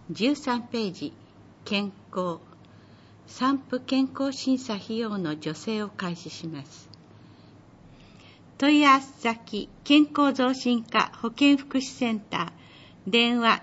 13ページ、健康。産婦健康審査費用の助成を開始します。問い合わせ先、健康増進課保健福祉センター、電話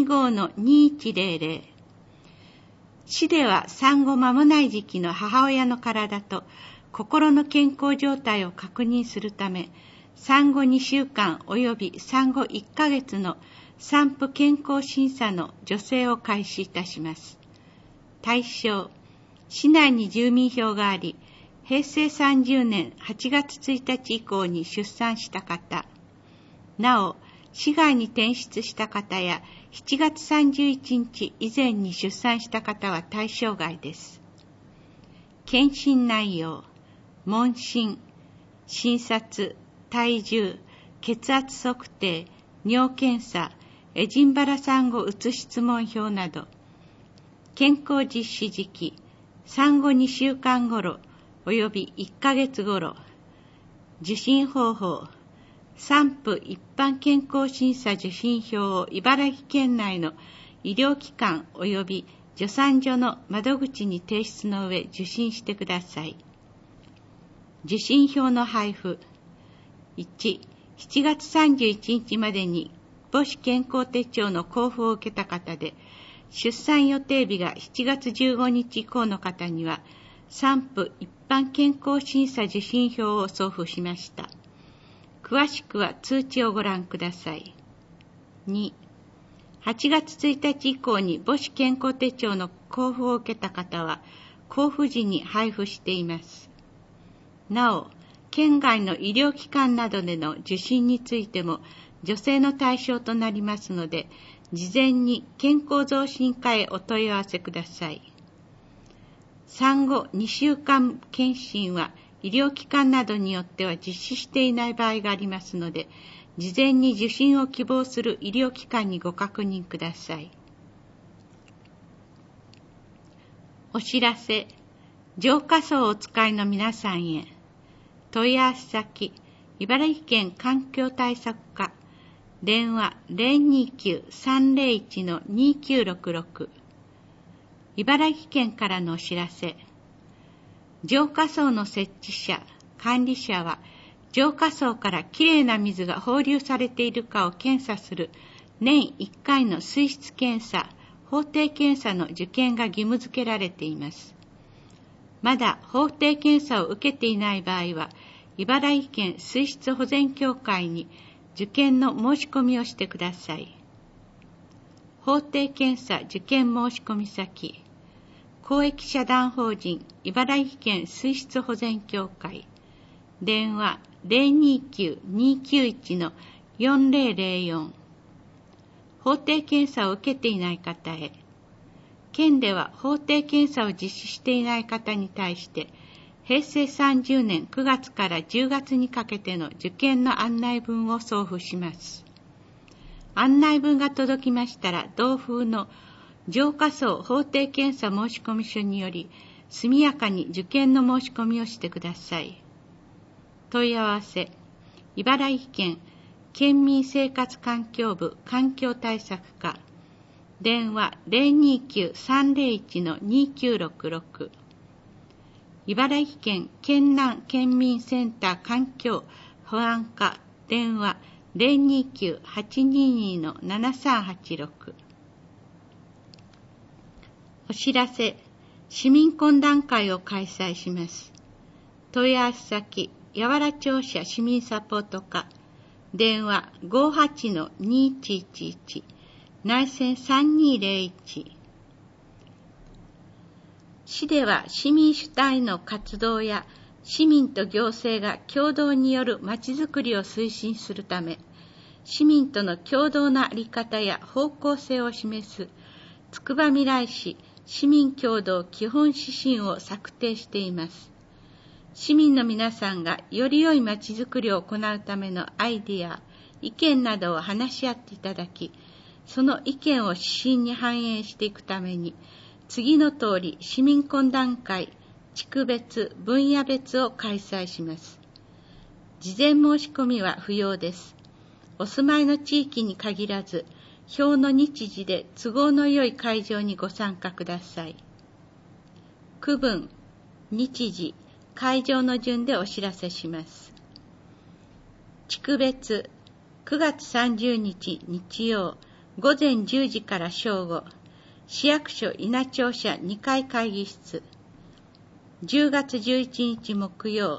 25-2100。市では産後間もない時期の母親の体と心の健康状態を確認するため、産後2週間及び産後1ヶ月の産婦健康審査の助成を開始いたします。対象、市内に住民票があり、平成30年8月1日以降に出産した方、なお、市外に転出した方や7月31日以前に出産した方は対象外です。検診内容、問診、診察、体重、血圧測定、尿検査、エジンバラ産後うつ質問票など、健康実施時期、産後2週間頃及び1ヶ月頃、受診方法、産婦一般健康審査受診票を茨城県内の医療機関及び助産所の窓口に提出の上受診してください。受診票の配布。1、7月31日までに母子健康手帳の交付を受けた方で、出産予定日が7月15日以降の方には、産婦一般健康審査受診票を送付しました。詳しくは通知をご覧ください。2、8月1日以降に母子健康手帳の交付を受けた方は、交付時に配布しています。なお、県外の医療機関などでの受診についても、助成の対象となりますので、事前に健康増進課へお問い合わせください。産後2週間検診は医療機関などによっては実施していない場合がありますので、事前に受診を希望する医療機関にご確認ください。お知らせ、浄化槽をお使いの皆さんへ。問い合わせ先、茨城県環境対策課、電話 029-301-2966。茨城県からのお知らせ。浄化槽の設置者、管理者は、浄化槽からきれいな水が放流されているかを検査する年1回の水質検査、法定検査の受験が義務付けられています。まだ法定検査を受けていない場合は、茨城県水質保全協会に受験の申し込みをしてください。法定検査受験申し込み先、公益社団法人茨城県水質保全協会、電話 029-291-4004。法定検査を受けていない方へ。県では法定検査を実施していない方に対して、平成30年9月から10月にかけての受験の案内文を送付します。案内文が届きましたら、同封の浄化槽法定検査申込書により、速やかに受験の申し込みをしてください。問い合わせ、茨城県県民生活環境部環境対策課、電話 029-301-2966。茨城県県南県民センター環境保安課、電話 029-822-7386。お知らせ、市民懇談会を開催します。問い合わせ先、八原庁舎市民サポート課、電話 58-2111、内線3201。市では市民主体の活動や市民と行政が共同によるまちづくりを推進するため、市民との共同な在り方や方向性を示すつくばみらい市市民共同基本指針を策定しています。市民の皆さんがより良いまちづくりを行うためのアイディア、意見などを話し合っていただき、その意見を指針に反映していくために、次の通り市民懇談会、地区別、分野別を開催します。事前申し込みは不要です。お住まいの地域に限らず、 表の日時で都合の良い会場にご参加ください。区分、日時、会場の順でお知らせします。地区別、9月30日日曜、午前10時から正午、市役所稲庁舎2階会議室。10月11日木曜、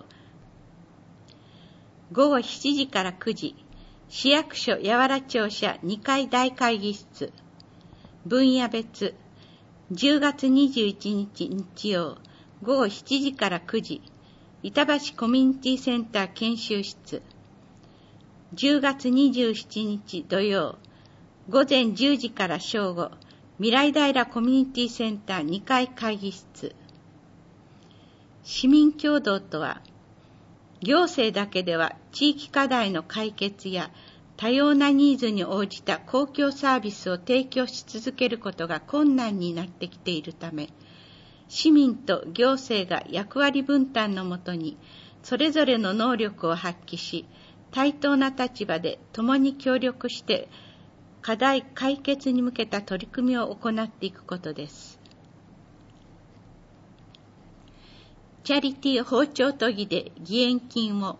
午後7時から9時、市役所八原庁舎2階大会議室。分野別、10月21日日曜、午後7時から9時、板橋コミュニティセンター研修室。10月27日土曜、午前10時から正午、未来平コミュニティセンター2階会議室。市民協働とは、行政だけでは地域課題の解決や多様なニーズに応じた公共サービスを提供し続けることが困難になってきているため、市民と行政が役割分担のもとに、それぞれの能力を発揮し、対等な立場で共に協力して課題解決に向けた取り組みを行っていくことです。チャリティー包丁研ぎで義援金を。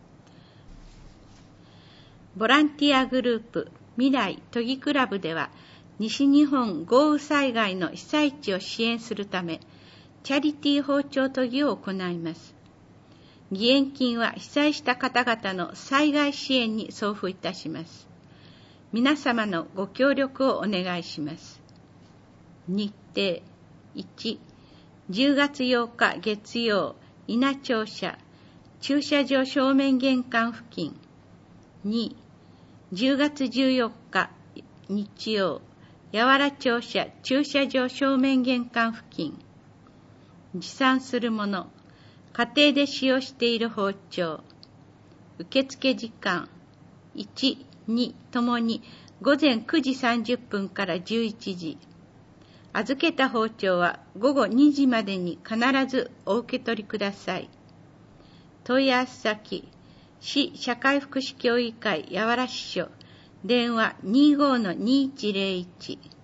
ボランティアグループ未来研ぎクラブでは、西日本豪雨災害の被災地を支援するため、チャリティー包丁研ぎを行います。義援金は被災した方々の災害支援に送付いたします。皆様のご協力をお願いします。日程1、10月8日月曜、稲庁舎、駐車場正面玄関付近。2、10月14日日曜、八原庁舎、駐車場正面玄関付近。持参するもの、家庭で使用している包丁。受付時間、1、2ともに午前9時30分から11時。預けた包丁は午後2時までに必ずお受け取りください。問い合わせ先、市社会福祉協議会八原支所、電話 25-2101